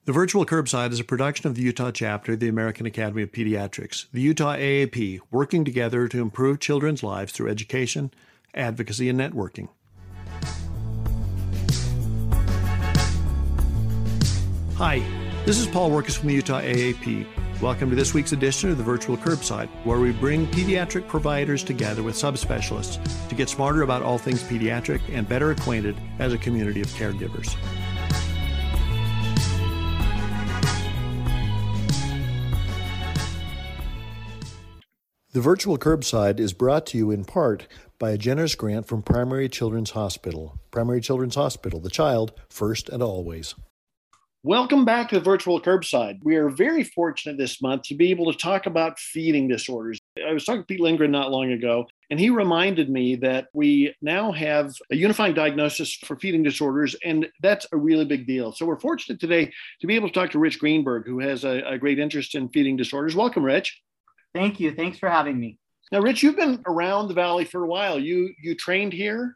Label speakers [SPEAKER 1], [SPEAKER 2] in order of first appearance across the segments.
[SPEAKER 1] The Virtual Curbside is a production of the Utah chapter of the American Academy of Pediatrics, the Utah AAP, working together to improve children's lives through education, advocacy, and networking. Hi, this is Paul Workus from the Utah AAP. Welcome to this week's edition of the Virtual Curbside, where we bring pediatric providers together with subspecialists to get smarter about all things pediatric and better acquainted as a community of caregivers. The Virtual Curbside is brought to you in part by a generous grant from Primary Children's Hospital. Primary Children's Hospital, the child first and always. Welcome back to the Virtual Curbside. We are very fortunate this month to be able to talk about feeding disorders. I was talking to Pete Lindgren not long ago, and he reminded me that we now have a unifying diagnosis for feeding disorders, and that's a really big deal. So we're fortunate today to be able to talk to Rich Greenberg, who has a great interest in feeding disorders. Welcome, Rich.
[SPEAKER 2] Thank you. Thanks for having me.
[SPEAKER 1] Now, Rich, you've been around the Valley for a while. You trained here?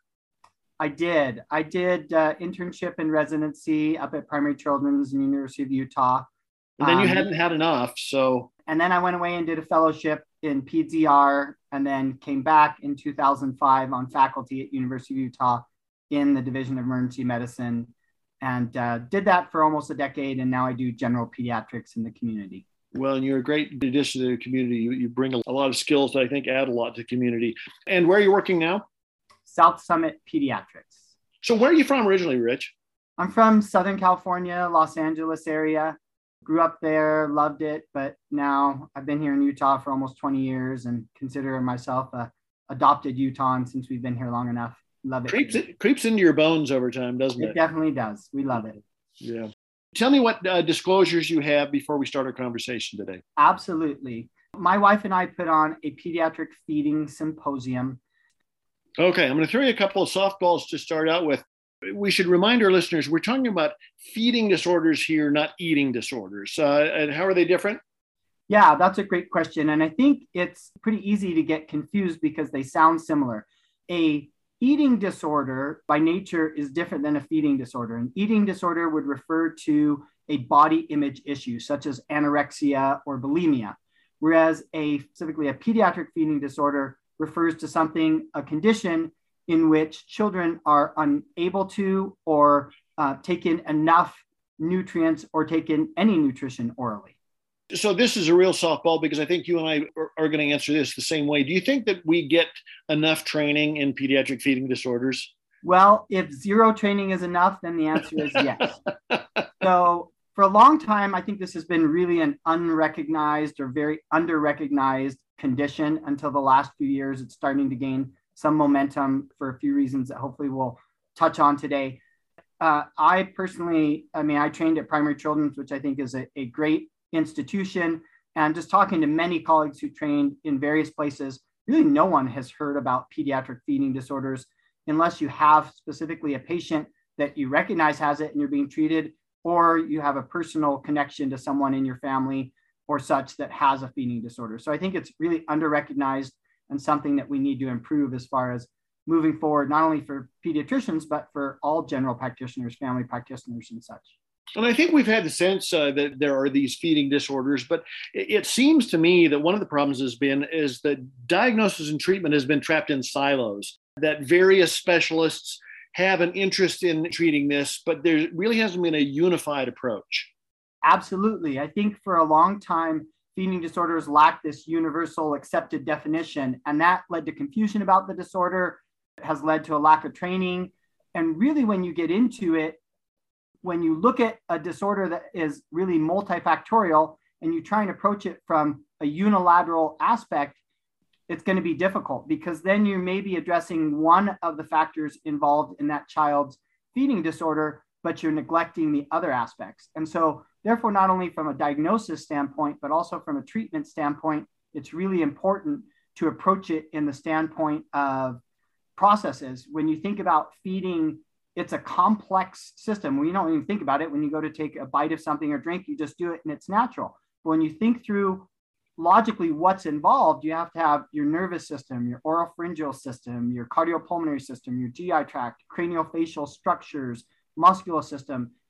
[SPEAKER 2] I did internship and residency up at Primary Children's and University of Utah.
[SPEAKER 1] And then you hadn't had enough, so.
[SPEAKER 2] And then I went away and did a fellowship in PEDS-ER and then came back in 2005 on faculty at University of Utah in the Division of Emergency Medicine and did that for almost a decade. And now I do general pediatrics in the community.
[SPEAKER 1] Well, and you're a great addition to the community. You bring a lot of skills that I think add a lot to the community. And where are you working now?
[SPEAKER 2] South Summit Pediatrics.
[SPEAKER 1] So where are you from originally, Rich?
[SPEAKER 2] I'm from Southern California, Los Angeles area. Grew up there, loved it, but now I've been here in Utah for almost 20 years and consider myself a adopted Utahn since we've been here long enough. Love it.
[SPEAKER 1] Creeps into your bones over time, doesn't it?
[SPEAKER 2] It definitely does. We love it.
[SPEAKER 1] Yeah. Tell me what disclosures you have before we start our conversation today.
[SPEAKER 2] Absolutely. My wife and I put on a pediatric feeding symposium.
[SPEAKER 1] Okay, I'm going to throw you a couple of softballs to start out with. We should remind our listeners, we're talking about feeding disorders here, not eating disorders. And how are they different?
[SPEAKER 2] Yeah, that's a great question. And I think it's pretty easy to get confused because they sound similar. A eating disorder by nature is different than a feeding disorder. An eating disorder would refer to a body image issue, such as anorexia or bulimia, whereas specifically a pediatric feeding disorder refers to a condition in which children are unable to or take in enough nutrients or take in any nutrition orally.
[SPEAKER 1] So this is a real softball because I think you and I are going to answer this the same way. Do you think that we get enough training in pediatric feeding disorders?
[SPEAKER 2] Well, if zero training is enough, then the answer is yes. So for a long time, I think this has been really an unrecognized or very under-recognized condition until the last few years. It's starting to gain some momentum for a few reasons that hopefully we'll touch on today. I trained at Primary Children's, which I think is a great institution, and just talking to many colleagues who trained in various places, really no one has heard about pediatric feeding disorders unless you have specifically a patient that you recognize has it and you're being treated, or you have a personal connection to someone in your family or such that has a feeding disorder. So I think it's really under-recognized and something that we need to improve as far as moving forward, not only for pediatricians, but for all general practitioners, family practitioners and such.
[SPEAKER 1] And I think we've had the sense that there are these feeding disorders, but it seems to me that one of the problems is that diagnosis and treatment has been trapped in silos, that various specialists have an interest in treating this, but there really hasn't been a unified approach.
[SPEAKER 2] Absolutely. I think for a long time, feeding disorders lack this universal accepted definition, and that led to confusion about the disorder. It has led to a lack of training. And really, when you get into it, when you look at a disorder that is really multifactorial and you try and approach it from a unilateral aspect, it's going to be difficult because then you may be addressing one of the factors involved in that child's feeding disorder, but you're neglecting the other aspects. And so therefore, not only from a diagnosis standpoint, but also from a treatment standpoint, it's really important to approach it in the standpoint of processes. When you think about feeding, it's a complex system. We don't even think about it. When you go to take a bite of something or drink, you just do it and it's natural. But when you think through logically what's involved, you have to have your nervous system, your oropharyngeal system, your cardiopulmonary system, your GI tract, craniofacial structures, muscular system.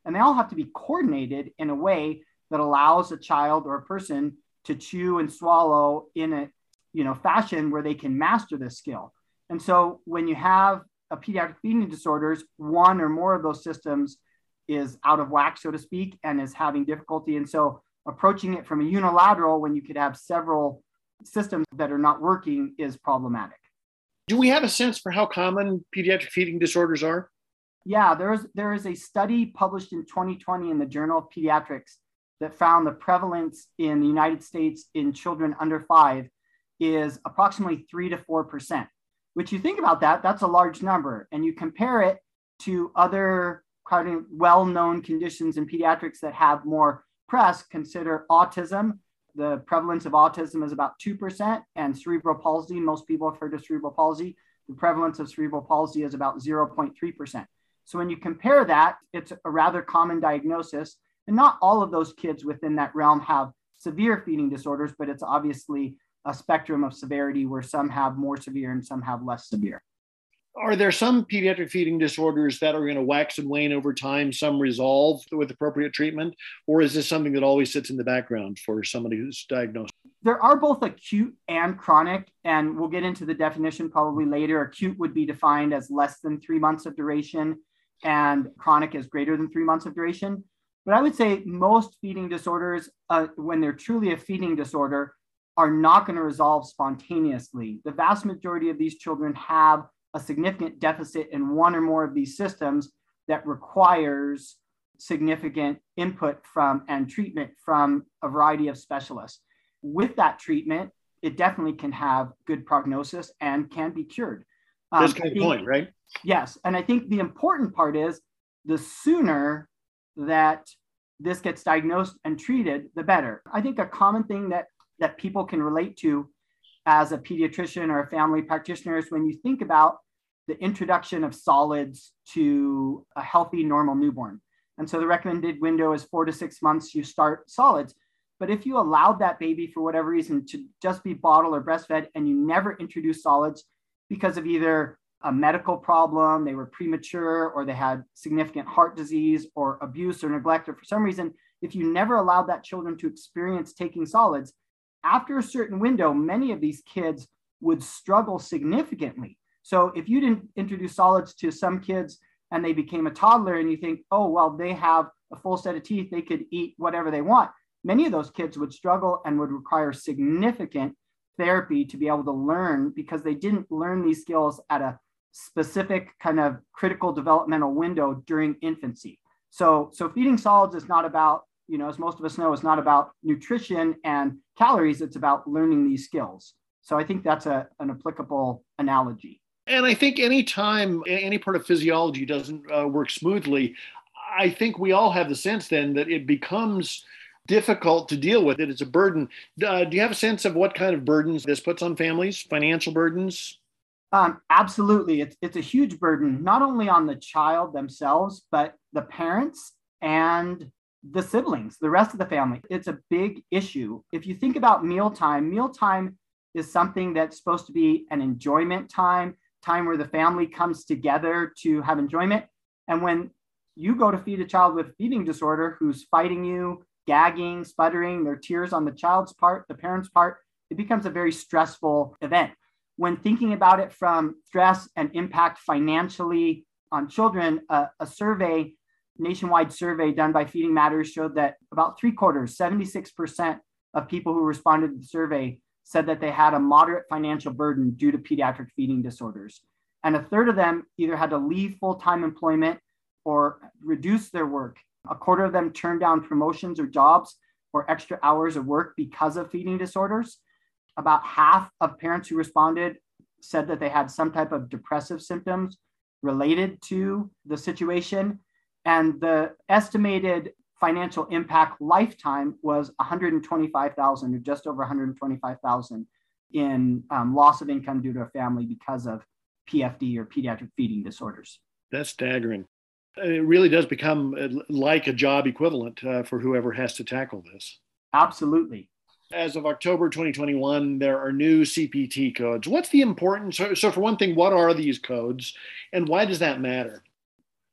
[SPEAKER 2] And they all have to be coordinated in a way that allows a child or a person to chew and swallow in a fashion where they can master this skill. And so when you have a pediatric feeding disorders, one or more of those systems is out of whack, so to speak, and is having difficulty. And so approaching it from a unilateral when you could have several systems that are not working is problematic.
[SPEAKER 1] Do we have a sense for how common pediatric feeding disorders are?
[SPEAKER 2] Yeah, there is a study published in 2020 in the Journal of Pediatrics that found the prevalence in the United States in children under 5 is approximately 3 to 4%, which you think about that's a large number. And you compare it to other kind of well-known conditions in pediatrics that have more press, consider autism. The prevalence of autism is about 2%, and cerebral palsy, most people have heard of cerebral palsy. The prevalence of cerebral palsy is about 0.3%. So when you compare that, it's a rather common diagnosis. And not all of those kids within that realm have severe feeding disorders, but it's obviously a spectrum of severity where some have more severe and some have less severe.
[SPEAKER 1] Are there some pediatric feeding disorders that are going to wax and wane over time, some resolve with appropriate treatment? Or is this something that always sits in the background for somebody who's diagnosed?
[SPEAKER 2] There are both acute and chronic, and we'll get into the definition probably later. Acute would be defined as less than 3 months of duration, and chronic is greater than 3 months of duration. But I would say most feeding disorders, when they're truly a feeding disorder, are not going to resolve spontaneously. The vast majority of these children have a significant deficit in one or more of these systems that requires significant input from and treatment from a variety of specialists. With that treatment, it definitely can have good prognosis and can be cured.
[SPEAKER 1] That's kind of the point, right?
[SPEAKER 2] Yes. And I think the important part is the sooner that this gets diagnosed and treated, the better. I think a common thing that people can relate to as a pediatrician or a family practitioner is when you think about the introduction of solids to a healthy, normal newborn. And so the recommended window is 4 to 6 months, you start solids. But if you allowed that baby for whatever reason to just be bottled or breastfed and you never introduce solids because of either a medical problem, they were premature, or they had significant heart disease or abuse or neglect, or for some reason, if you never allowed that children to experience taking solids, after a certain window, many of these kids would struggle significantly. So if you didn't introduce solids to some kids and they became a toddler and you think, oh, well, they have a full set of teeth, they could eat whatever they want. Many of those kids would struggle and would require significant therapy to be able to learn because they didn't learn these skills at a specific kind of critical developmental window during infancy. So feeding solids is not about, as most of us know, it's not about nutrition and calories. It's about learning these skills. So I think that's an applicable analogy.
[SPEAKER 1] And I think anytime any part of physiology doesn't work smoothly, I think we all have the sense then that it becomes difficult to deal with. It. It's a burden. Do you have a sense of what kind of burdens this puts on families, financial burdens?
[SPEAKER 2] Absolutely. It's a huge burden, not only on the child themselves, but the parents and the siblings, the rest of the family. It's a big issue. If you think about mealtime is something that's supposed to be an enjoyment time where the family comes together to have enjoyment. And when you go to feed a child with a feeding disorder who's fighting you, gagging, sputtering, there are tears on the child's part, the parent's part, it becomes a very stressful event. When thinking about it from stress and impact financially on children, a nationwide survey done by Feeding Matters showed that about 76% of people who responded to the survey said that they had a moderate financial burden due to pediatric feeding disorders. And a third of them either had to leave full-time employment or reduce their work. A quarter of them turned down promotions or jobs or extra hours of work because of feeding disorders. About half of parents who responded said that they had some type of depressive symptoms related to the situation. And the estimated financial impact lifetime was $125,000 or just over $125,000 in loss of income due to a family because of PFD or pediatric feeding disorders.
[SPEAKER 1] That's staggering. It really does become like a job equivalent for whoever has to tackle this.
[SPEAKER 2] Absolutely.
[SPEAKER 1] As of October 2021, there are new CPT codes. What's the importance? So for one thing, what are these codes and why does that matter?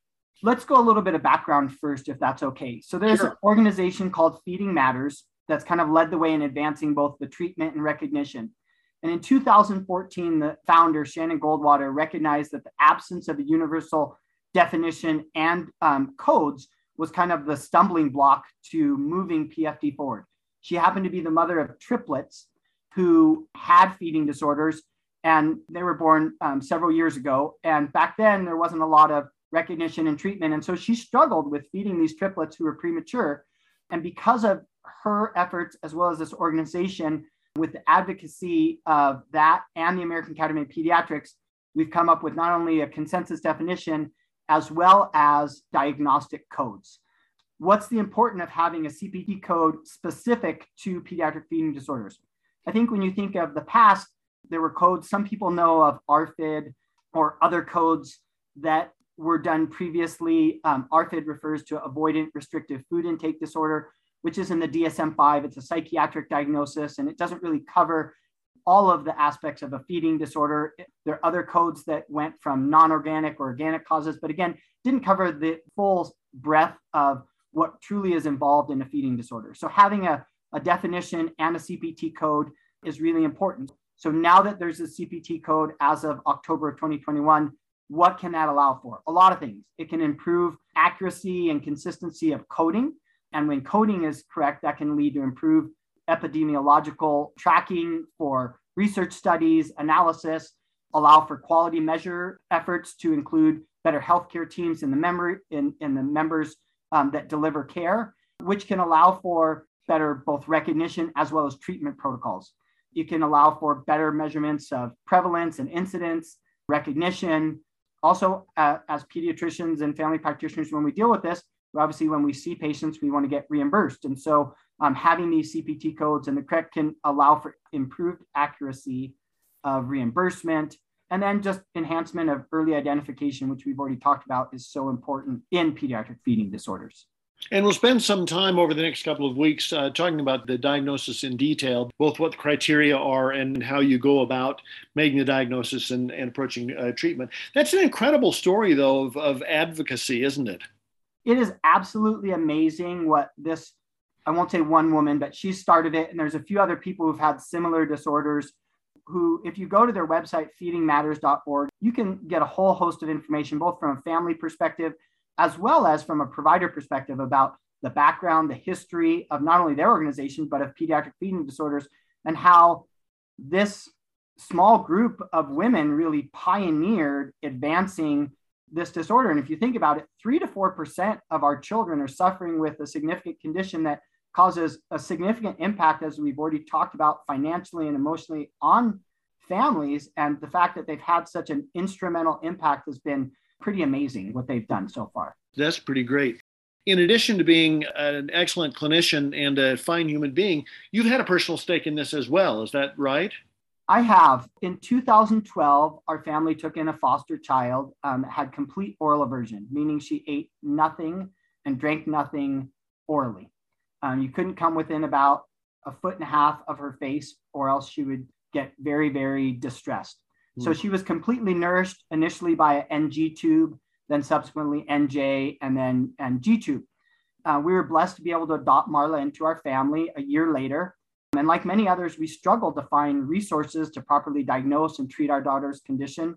[SPEAKER 2] Let's go a little bit of background first, if that's okay. So there's an organization called Feeding Matters that's kind of led the way in advancing both the treatment and recognition. And in 2014, the founder, Shannon Goldwater, recognized that the absence of a universal definition and codes was kind of the stumbling block to moving PFD forward. She happened to be the mother of triplets who had feeding disorders, and they were born several years ago. And back then, there wasn't a lot of recognition and treatment. And so she struggled with feeding these triplets who were premature. And because of her efforts, as well as this organization, with the advocacy of that and the American Academy of Pediatrics, we've come up with not only a consensus definition, as well as diagnostic codes. What's the importance of having a CPT code specific to pediatric feeding disorders? I think when you think of the past, there were codes, some people know of ARFID or other codes that were done previously. ARFID refers to avoidant restrictive food intake disorder, which is in the DSM-5. It's a psychiatric diagnosis, and it doesn't really cover all of the aspects of a feeding disorder. There are other codes that went from non-organic or organic causes, but again, didn't cover the full breadth of what truly is involved in a feeding disorder. So having a definition and a CPT code is really important. So now that there's a CPT code as of October of 2021, what can that allow for? A lot of things. It can improve accuracy and consistency of coding. And when coding is correct, that can lead to improved epidemiological tracking for research studies, analysis, allow for quality measure efforts to include better healthcare teams in the members that deliver care, which can allow for better both recognition as well as treatment protocols. You can allow for better measurements of prevalence and incidence, recognition. Also, as pediatricians and family practitioners, when we deal with this, obviously, when we see patients, we want to get reimbursed. And so having these CPT codes and the correct can allow for improved accuracy of reimbursement, and then just enhancement of early identification, which we've already talked about, is so important in pediatric feeding disorders.
[SPEAKER 1] And we'll spend some time over the next couple of weeks talking about the diagnosis in detail, both what the criteria are and how you go about making the diagnosis and approaching treatment. That's an incredible story, though, of advocacy, isn't it?
[SPEAKER 2] It is absolutely amazing what this, I won't say one woman, but she started it. And there's a few other people who've had similar disorders who, if you go to their website, feedingmatters.org, you can get a whole host of information, both from a family perspective, as well as from a provider perspective about the background, the history of not only their organization, but of pediatric feeding disorders, and how this small group of women really pioneered advancing this disorder. And if you think about it, 3 to 4% of our children are suffering with a significant condition that causes a significant impact, as we've already talked about, financially and emotionally on families. And the fact that they've had such an instrumental impact has been pretty amazing, what they've done so far.
[SPEAKER 1] That's pretty great. In addition to being an excellent clinician and a fine human being, you've had a personal stake in this as well. Is that right?
[SPEAKER 2] I have. In 2012, our family took in a foster child, had complete oral aversion, meaning she ate nothing and drank nothing orally. You couldn't come within about 1.5 feet of her face, or else she would get very, very distressed. So she was completely nourished initially by an NG tube, then subsequently NJ, and then G tube. We were blessed to be able to adopt Marla into our family a year later. And like many others, we struggled to find resources to properly diagnose and treat our daughter's condition.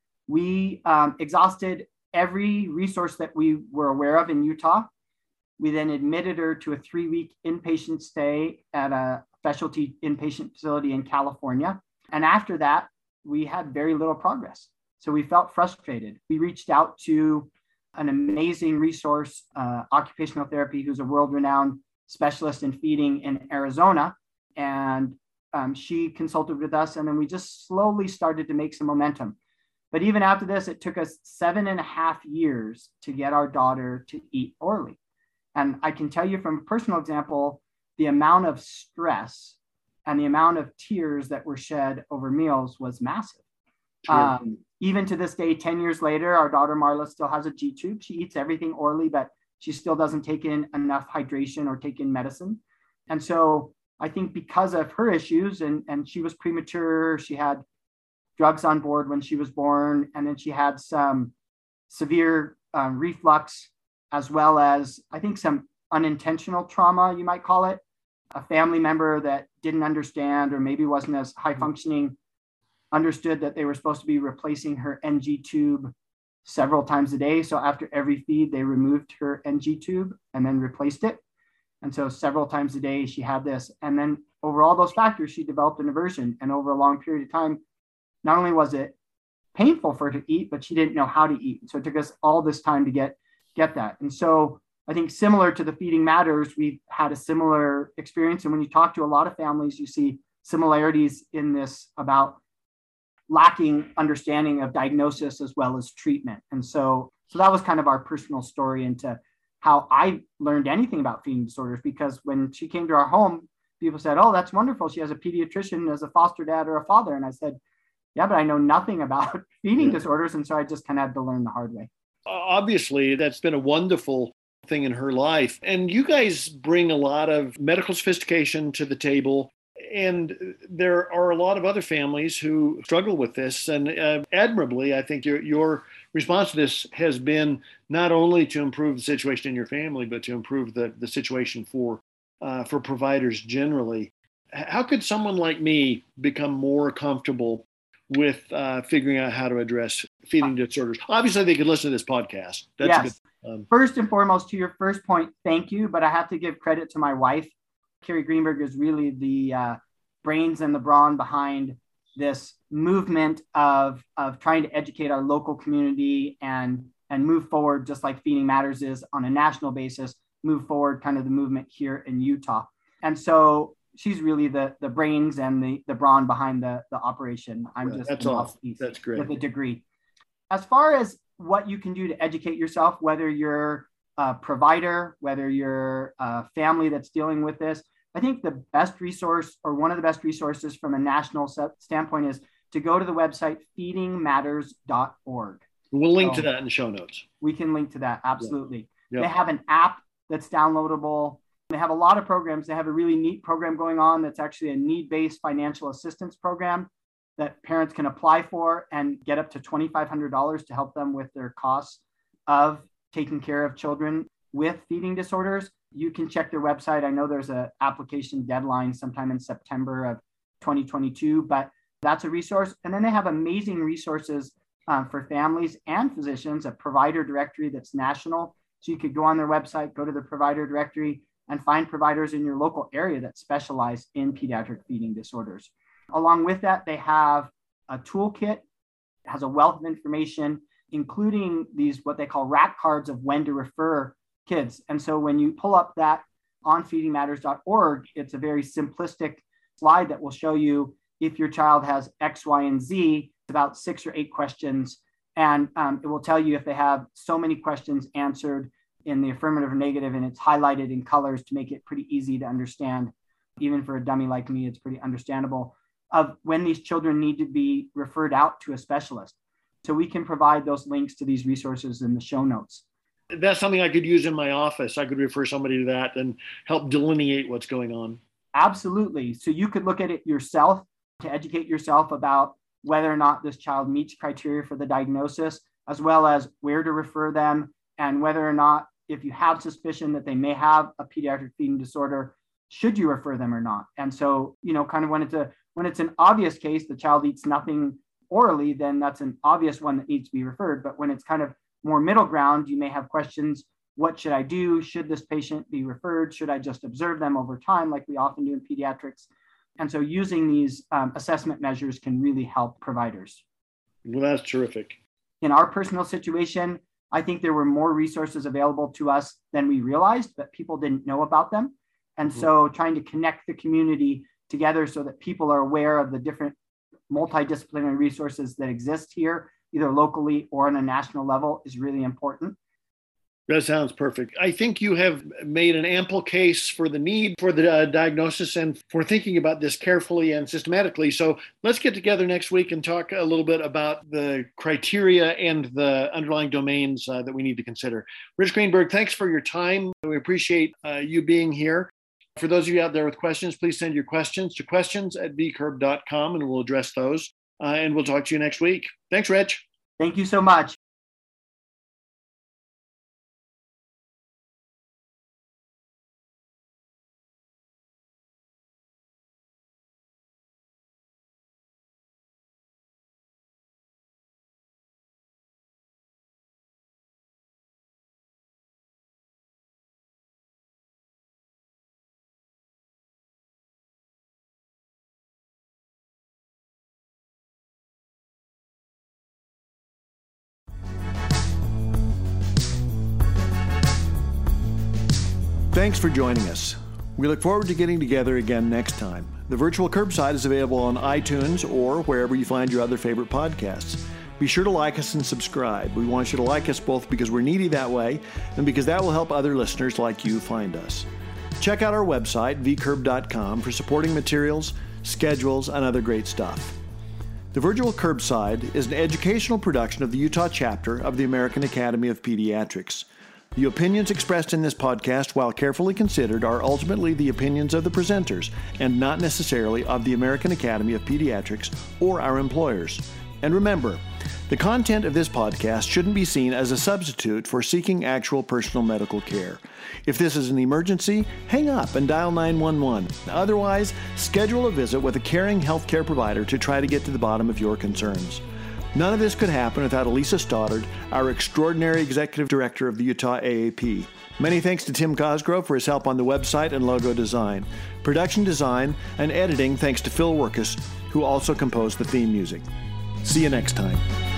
[SPEAKER 2] We exhausted every resource that we were aware of in Utah. We then admitted her to a 3-week inpatient stay at a specialty inpatient facility in California. And after that, we had very little progress. So we felt frustrated. We reached out to an amazing resource, occupational therapy, who's a world-renowned specialist in feeding in Arizona. And she consulted with us, and then we just slowly started to make some momentum. But even after this, it took us 7.5 years to get our daughter to eat orally. And I can tell you from a personal example, the amount of stress and the amount of tears that were shed over meals was massive. Even to this day, 10 years later, our daughter Marla still has a G tube. She eats everything orally, but she still doesn't take in enough hydration or take in medicine. And so I think because of her issues, and she was premature, she had drugs on board when she was born, and then she had some severe reflux, as well as, I think, some unintentional trauma, you might call it. A family member that didn't understand or maybe wasn't as high functioning understood that they were supposed to be replacing her NG tube several times a day. So after every feed, they removed her NG tube and then replaced it. And so several times a day, she had this. And then over all those factors, she developed an aversion. And over a long period of time, not only was it painful for her to eat, but she didn't know how to eat. So it took us all this time to get that. And so I think similar to the Feeding Matters, we've had a similar experience. And when you talk to a lot of families, you see similarities in this about lacking understanding of diagnosis as well as treatment. And so that was kind of our personal story into how I learned anything about feeding disorders, because when she came to our home, people said, "Oh, that's wonderful. She has a pediatrician as a foster dad or a father." And I said, "Yeah, but I know nothing about feeding disorders." And so I just kind of had to learn the hard way.
[SPEAKER 1] Obviously, that's been a wonderful thing in her life. And you guys bring a lot of medical sophistication to the table. And there are a lot of other families who struggle with this. And admirably, I think your response to this has been not only to improve the situation in your family, but to improve the situation for providers generally. How could someone like me become more comfortable with figuring out how to address feeding disorders? Obviously, they could listen to this podcast. That's
[SPEAKER 2] yes. First and foremost, to your first point, thank you. But I have to give credit to my wife. Carrie Greenberg is really the brains and the brawn behind this movement of trying to educate our local community and move forward, just like Feeding Matters is on a national basis, move forward kind of the movement here in Utah. And so she's really the brains and the brawn behind the operation. I'm just
[SPEAKER 1] that's awesome. That's great.
[SPEAKER 2] With a degree. As far as what you can do to educate yourself, whether you're a provider, whether you're a family that's dealing with this, I think the best resource, or one of the best resources from a national standpoint, is to go to the website feedingmatters.org.
[SPEAKER 1] We'll link to that in the show notes.
[SPEAKER 2] We can link to that. Absolutely. They have an app that's downloadable. They have a lot of programs. They have a really neat program going on that's actually a need-based financial assistance program that parents can apply for and get up to $2,500 to help them with their costs of taking care of children with feeding disorders. You can check their website. I know there's an application deadline sometime in September of 2022, but that's a resource. And then they have amazing resources for families and physicians, a provider directory that's national. So you could go on their website, go to the provider directory, and find providers in your local area that specialize in pediatric feeding disorders. Along with that, they have a toolkit, has a wealth of information, including these what they call RAC cards of when to refer kids. And so when you pull up that on feedingmatters.org, it's a very simplistic slide that will show you if your child has X, Y, and Z, about 6 or 8 questions. And it will tell you if they have so many questions answered in the affirmative or negative, and it's highlighted in colors to make it pretty easy to understand. Even for a dummy like me, it's pretty understandable of when these children need to be referred out to a specialist. So we can provide those links to these resources in the show notes.
[SPEAKER 1] That's something I could use in my office. I could refer somebody to that and help delineate what's going on.
[SPEAKER 2] Absolutely. So you could look at it yourself to educate yourself about whether or not this child meets criteria for the diagnosis, as well as where to refer them, and whether or not, if you have suspicion that they may have a pediatric feeding disorder, should you refer them or not? And so, kind of when it's an obvious case, the child eats nothing orally, then that's an obvious one that needs to be referred. But when it's kind of more middle ground, you may have questions. What should I do? Should this patient be referred? Should I just observe them over time like we often do in pediatrics? And so using these assessment measures can really help providers.
[SPEAKER 1] Well, that's terrific.
[SPEAKER 2] In our personal situation, I think there were more resources available to us than we realized, but people didn't know about them. And so trying to connect the community together so that people are aware of the different multidisciplinary resources that exist here, either locally or on a national level, is really important.
[SPEAKER 1] That sounds perfect. I think you have made an ample case for the need for the diagnosis and for thinking about this carefully and systematically. So let's get together next week and talk a little bit about the criteria and the underlying domains that we need to consider. Rich Greenberg, thanks for your time. We appreciate you being here. For those of you out there with questions, please send your questions to questions@vcurb.com and we'll address those. And we'll talk to you next week. Thanks, Rich.
[SPEAKER 2] Thank you so much.
[SPEAKER 1] Thanks for joining us. We look forward to getting together again next time. The Virtual Curbside is available on iTunes or wherever you find your other favorite podcasts. Be sure to like us and subscribe. We want you to like us both because we're needy that way and because that will help other listeners like you find us. Check out our website, vcurb.com, for supporting materials, schedules, and other great stuff. The Virtual Curbside is an educational production of the Utah chapter of the American Academy of Pediatrics. The opinions expressed in this podcast, while carefully considered, are ultimately the opinions of the presenters and not necessarily of the American Academy of Pediatrics or our employers. And remember, the content of this podcast shouldn't be seen as a substitute for seeking actual personal medical care. If this is an emergency, hang up and dial 911. Otherwise, schedule a visit with a caring healthcare provider to try to get to the bottom of your concerns. None of this could happen without Elisa Stoddard, our extraordinary executive director of the Utah AAP. Many thanks to Tim Cosgrove for his help on the website and logo design. Production design and editing thanks to Phil Workus, who also composed the theme music. See you next time.